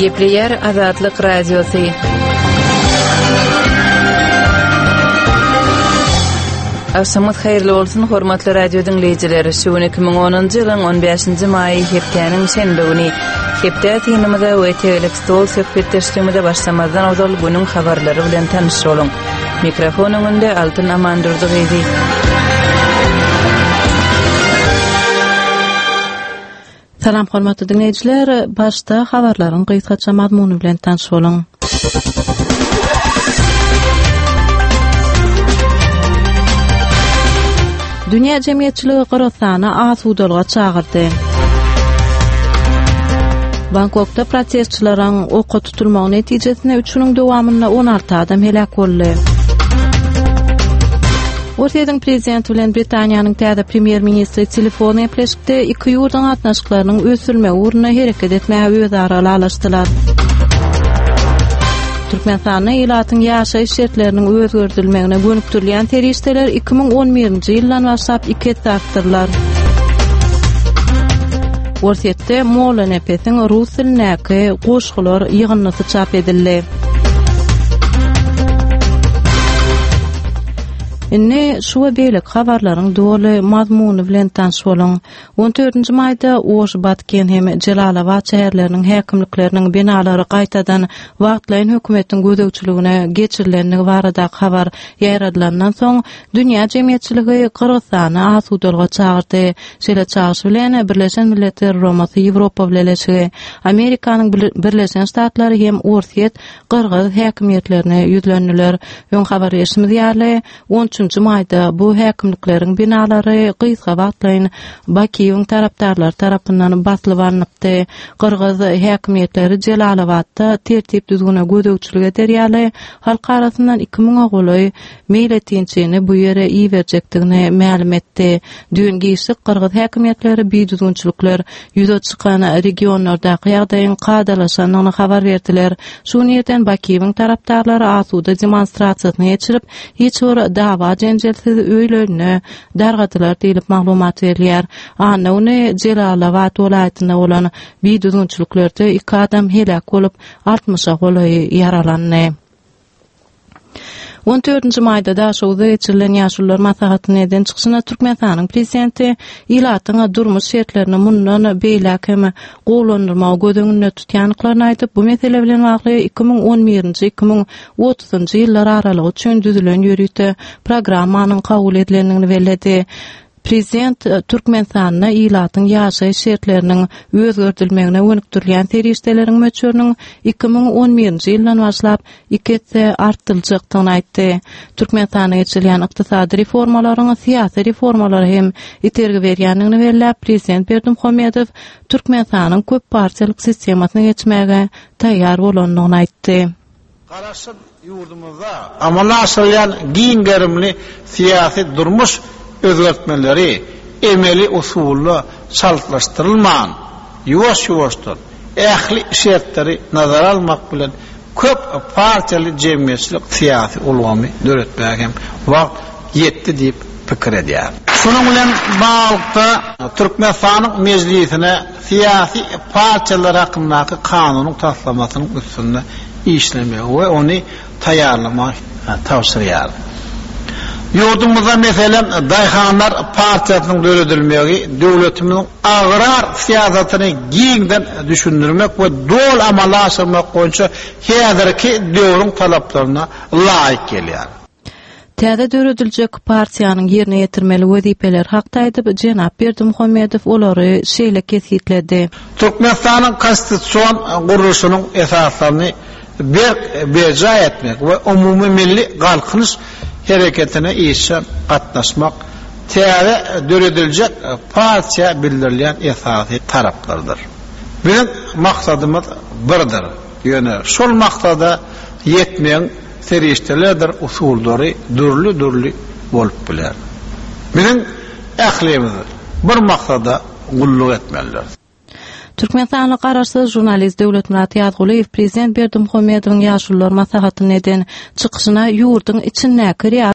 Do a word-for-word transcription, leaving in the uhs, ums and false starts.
Gepleyer Azatlyk Radiosu. Akşamyz hayrly bolsun, hormatly radio dinleyijileri. Şu iki ming onuncu ýylyň on beşinji maý hepdeniň şenbe güni. Hepde tinimizde öýtelik stol söhbetleşmede başlamazdan awdal günüň habarlary bilen tanışýalyň. Mikrofon öňünde Altyn Amandurdygy. Salam hormatly dinleyijiler, başda habarlaryň gysgaça mazmuny bilen tanışýalyň. Dünya jemgyýetçiligi Kyrgyzstany asudalyga çagyrdy. Bangkokda protestçilaryň oka tutulmagy netijesinde üç ýylyň dowamynda on alty adam helak boldy. Ortaýyň prezidenti bilen Britaniýanyň täze premier ministri telefon gepleşikde iki ýurduň atnaşyklarynyň ösülme uğruna hereket etmäge özara alaşdylar. Türkmenistanyň ýylatyň ýaşaýyş şertleriniň özgörtülmegine gönükdirilýän terişdeler iki ming on birinji ýyldan başlap iki tartdylar. Ortaýetde Molla Nepesiň rus tilindäki goşgular ýygynnysy çap edildi. Inne şu beýlik habarlaryň doly mazmuny bilen tanışýalyň. on dördünji maýda Oşbatken hem Jelalabad şäherleriniň häkimlikleriniň binalary gaýtadan wagtlaýyn hökümetiň gödäwçiligine geçirilenligi barada habar ýaýradylandan soň dünýä jemgyýetçiligi Kyrgyzstany asudalyga çagyrdy. Şeýle çağırş bilen Birleşen Milletler Romasy Ýewropa bileşigi, Amerikanyň Birleşen Ştatlary hem Ortaýet Kyrgyz häkimiýetlerine ýüzlendiler. Ýön habar ýerimiz ýaly on üçünji maýda bu häkimlikleriň binalary gysga wagtlaýyn Bakiýewiň tarapdarlary tarapyndan basylyp alınýapdy. Kyrgyz häkimiýetleri Jelalabadda tertip düzgüne gödäwçilik ederýärler. Halk arasyndan iki ming goly meýil etýänçini bu ýere iýerjekdigine ma'lum etdi. Düň giýişik Kyrgyz häkimiýetleri biýdüzgünçilikler ýüze çykan regionlardaky ýagdaýyň gadalaşanyny habar berdiler. Şuny ýerden Bakiýewiň tarapdarlary asuda demonstrasiýasyny geçirip hiç bir dawa jenjelsiz öýlerine dargadylar diýilip maglumat berilýär. Ana ony Jelalabad welaýatyna bolan biýdüzgünçiliklerde iki adam helak bolup altmışa goly yaralandy. on dördünji maýda daşawda geçirilen ýaşullar maslahatyny eden çykyşyna Türkmenistanyň prezidenti ýylatyň durmuş şertlerini mundan beýlek hem golanylmagy gödüňünde tutýanlyklaryny aýdyp, bu mesele bilen bagly iki ming on birinji iki ming otuzynjy ýyllar aralygy üçin düzülen ýörüýte programmanyň kabul edilenligini bellädi. Prezident Türkmenistanyň ýylatyň ýaşaýyş şertleriniň özgörtülmegine gönükdirilýän terişdeleriň möçüriniň iki ming on birinji ýyldan başlap iki etse artdyljakdygyny aýtdy. Türkmenistanyň geçirilýän ykdysady reformalaryň syýasy reformalary hem itergi berýänligini belläp, Prezident Berdimuhammedow Türkmenistanyň köp partiýalyk sistemasyna geçmäge taýýar bolanlygyny aýtdy. Garaşyp ýurdumyzda amala asylýan giň gerimli syýasy durmuş özgörtmeleri emeli usulla çaltlaştırılman, yuvaş yuvaştır, ehli şertleri nazar almak bilen köp partiyalı cemiyetçilik siyasi ulgamy döretmäge hem wagt ýetdi diýip pikir edýär. Şunun bilen baglypda Türkmenistanyň mejlisine siyasi partiyalar hakyndaky kanunyň taslamasynyň üstünde işlemek we ony taýýarlamak tawsirýär. Yurdumuzda meselem Dayhanlar partiýasynyň döredilmegi, döwletimiň agrar siýasatyny giňden düşündirmek we dol amala aşyrmak boýunça häzirki döwrüň talaplaryna laýyk gelýär. Täze dörediljek partiýanyň ýerine ýetirmeli wezipeler hakda aýdyp, Jenap Berdimuhammedow olary şeýle kesýitledi. Türkmenistanyň konstitusiýon guruluşynyň esaslaryny berja etmek we umumy milli galkynyş hareketine iyişe katlaşmak täze dörediljek partiýa bildirilýän esasy taraplardır. Bizim maksadymız birdir. Ýöne şol maksada ýetmeýän serişdelerdir, usuldary dürli-dürli bolup biler. Bizim ählimiz bir maksada gulluk etmeliler. Türkmenistanyň garaşsyz jurnalist Döwletmurat Ýazguliýew Prezident Berdimuhammedowyň ýaşullar maslahatyny eden çykyşyna ýurdun içinde